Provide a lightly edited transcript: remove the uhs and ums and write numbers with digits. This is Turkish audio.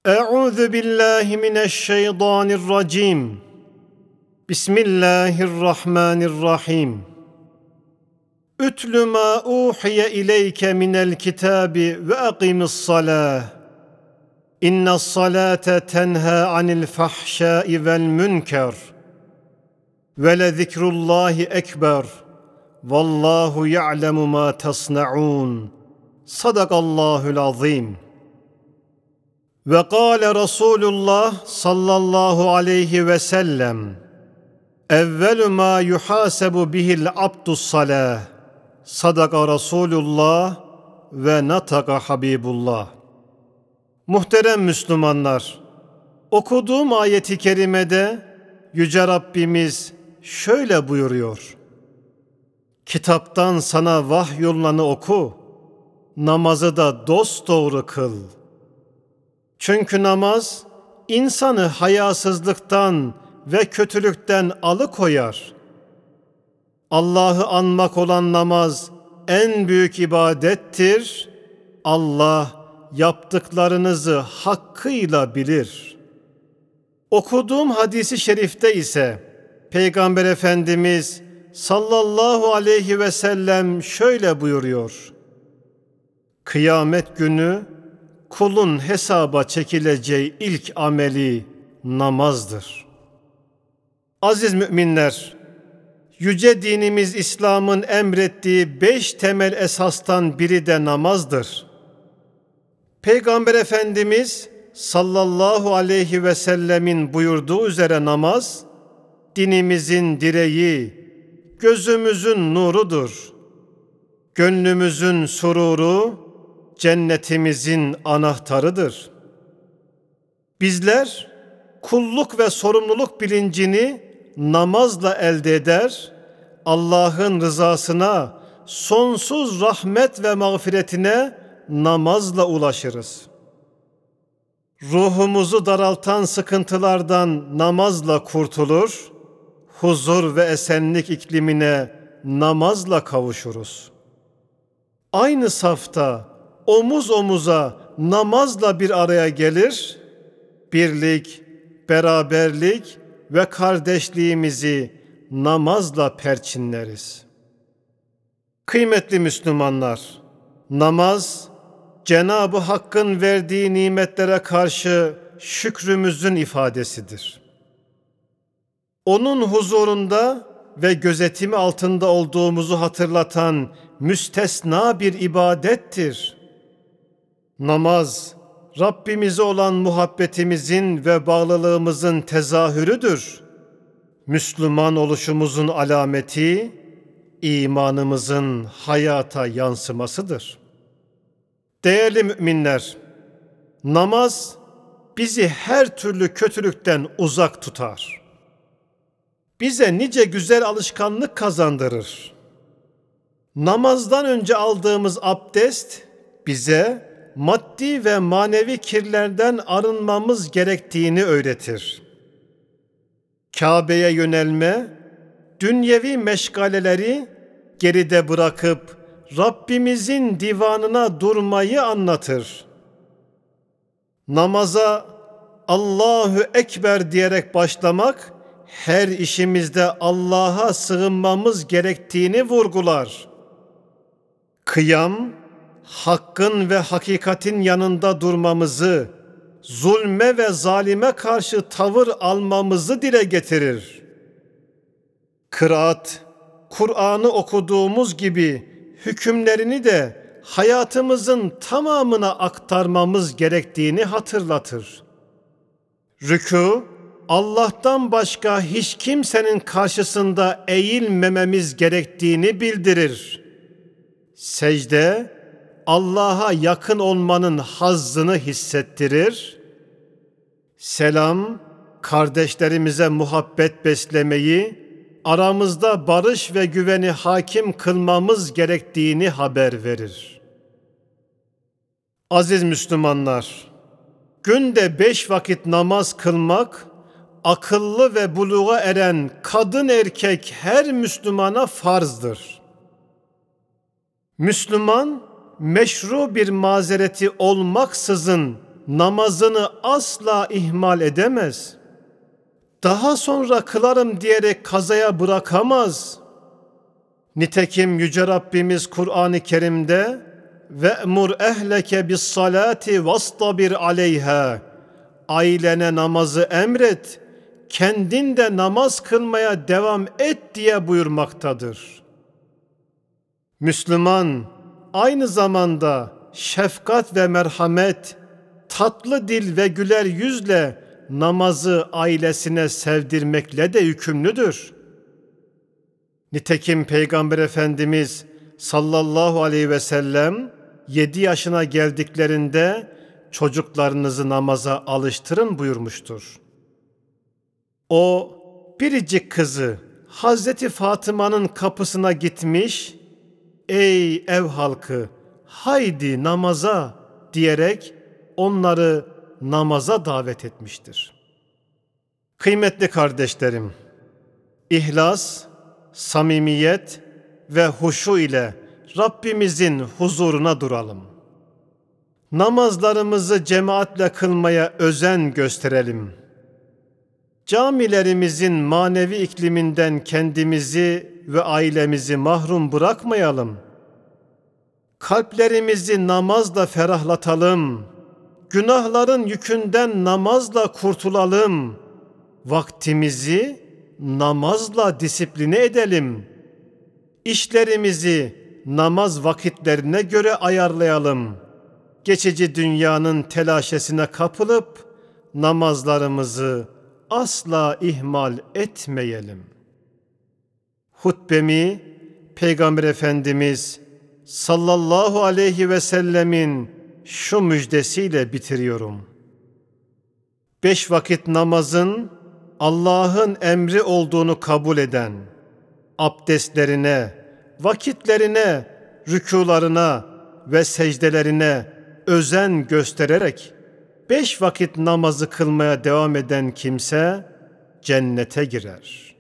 Euzu billahi mineşşeytanirracim. Bismillahirrahmanirrahim. Ütlü ma uhiye ileyke minel kitabi ve akimissalâh. İnne's-salâte tenhâ anil fahşâi vel münker. Ve lezikrullâhi ekber. Vallahu ya'lemu ma tasna'un. Sadakallahul azim. Ve kâle Resulullah sallallahu aleyhi ve sellem: Evvelü mâ yuhâsebu bihil abdus-salâh. Sadaka Resulullah ve nataka Habibullah. Muhterem Müslümanlar, okuduğum ayeti kerimede Yüce Rabbimiz şöyle buyuruyor: Kitaptan sana vahyolunanı oku, namazı da dosdoğru kıl. Çünkü namaz insanı hayasızlıktan ve kötülükten alıkoyar. Allah'ı anmak olan namaz en büyük ibadettir. Allah yaptıklarınızı hakkıyla bilir. Okuduğum hadisi şerifte ise Peygamber Efendimiz sallallahu aleyhi ve sellem şöyle buyuruyor: Kıyamet günü kulun hesaba çekileceği ilk ameli namazdır. Aziz müminler, yüce dinimiz İslam'ın emrettiği 5 temel esastan biri de namazdır. Peygamber Efendimiz sallallahu aleyhi ve sellemin buyurduğu üzere namaz, dinimizin direği, gözümüzün nurudur. Gönlümüzün sururu, cennetimizin anahtarıdır. Bizler kulluk ve sorumluluk bilincini namazla elde eder, Allah'ın rızasına, sonsuz rahmet ve mağfiretine namazla ulaşırız. Ruhumuzu daraltan sıkıntılardan namazla kurtulur, huzur ve esenlik iklimine namazla kavuşuruz. Aynı safta, omuz omuza namazla bir araya gelir, birlik, beraberlik ve kardeşliğimizi namazla perçinleriz. Kıymetli Müslümanlar, namaz, Cenab-ı Hakk'ın verdiği nimetlere karşı şükrümüzün ifadesidir. Onun huzurunda ve gözetimi altında olduğumuzu hatırlatan müstesna bir ibadettir. Namaz, Rabbimize olan muhabbetimizin ve bağlılığımızın tezahürüdür. Müslüman oluşumuzun alameti, imanımızın hayata yansımasıdır. Değerli müminler, namaz bizi her türlü kötülükten uzak tutar. Bize nice güzel alışkanlık kazandırır. Namazdan önce aldığımız abdest bize maddi ve manevi kirlerden arınmamız gerektiğini öğretir. Kabe'ye yönelme, dünyevi meşgaleleri geride bırakıp Rabbimizin divanına durmayı anlatır. Namaza Allahu Ekber diyerek başlamak, her işimizde Allah'a sığınmamız gerektiğini vurgular. Kıyam, hakkın ve hakikatin yanında durmamızı, zulme ve zalime karşı tavır almamızı dile getirir. Kıraat, Kur'an'ı okuduğumuz gibi hükümlerini de hayatımızın tamamına aktarmamız gerektiğini hatırlatır. Rükû, Allah'tan başka hiç kimsenin karşısında eğilmememiz gerektiğini bildirir. Secde, Allah'a yakın olmanın hazzını hissettirir. Selam, kardeşlerimize muhabbet beslemeyi, aramızda barış ve güveni hakim kılmamız gerektiğini haber verir. Aziz Müslümanlar, günde 5 vakit namaz kılmak, akıllı ve buluğa eren kadın erkek her Müslümana farzdır. Müslüman, meşru bir mazereti olmaksızın namazını asla ihmal edemez. Daha sonra kılarım diyerek kazaya bırakamaz. Nitekim Yüce Rabbimiz Kur'an-ı Kerim'de ve'mur ehleke bis salati vastabir aleyha, ailene namazı emret, kendin de namaz kılmaya devam et diye buyurmaktadır. Müslüman aynı zamanda şefkat ve merhamet, tatlı dil ve güler yüzle namazı ailesine sevdirmekle de yükümlüdür. Nitekim Peygamber Efendimiz sallallahu aleyhi ve sellem 7 yaşına geldiklerinde çocuklarınızı namaza alıştırın buyurmuştur. O biricik kızı Hazreti Fatıma'nın kapısına gitmiş, ''Ey ev halkı, haydi namaza'' diyerek onları namaza davet etmiştir. Kıymetli kardeşlerim, ihlas, samimiyet ve huşu ile Rabbimizin huzuruna duralım. Namazlarımızı cemaatle kılmaya özen gösterelim. Camilerimizin manevi ikliminden kendimizi ve ailemizi mahrum bırakmayalım. Kalplerimizi namazla ferahlatalım. Günahların yükünden namazla kurtulalım. Vaktimizi namazla disipline edelim. İşlerimizi namaz vakitlerine göre ayarlayalım. Geçici dünyanın telaşesine kapılıp namazlarımızı asla ihmal etmeyelim. Hutbemi Peygamber Efendimiz sallallahu aleyhi ve sellemin şu müjdesiyle bitiriyorum. 5 vakit namazın Allah'ın emri olduğunu kabul eden, abdestlerine, vakitlerine, rükûlarına ve secdelerine özen göstererek 5 vakit namazı kılmaya devam eden kimse cennete girer.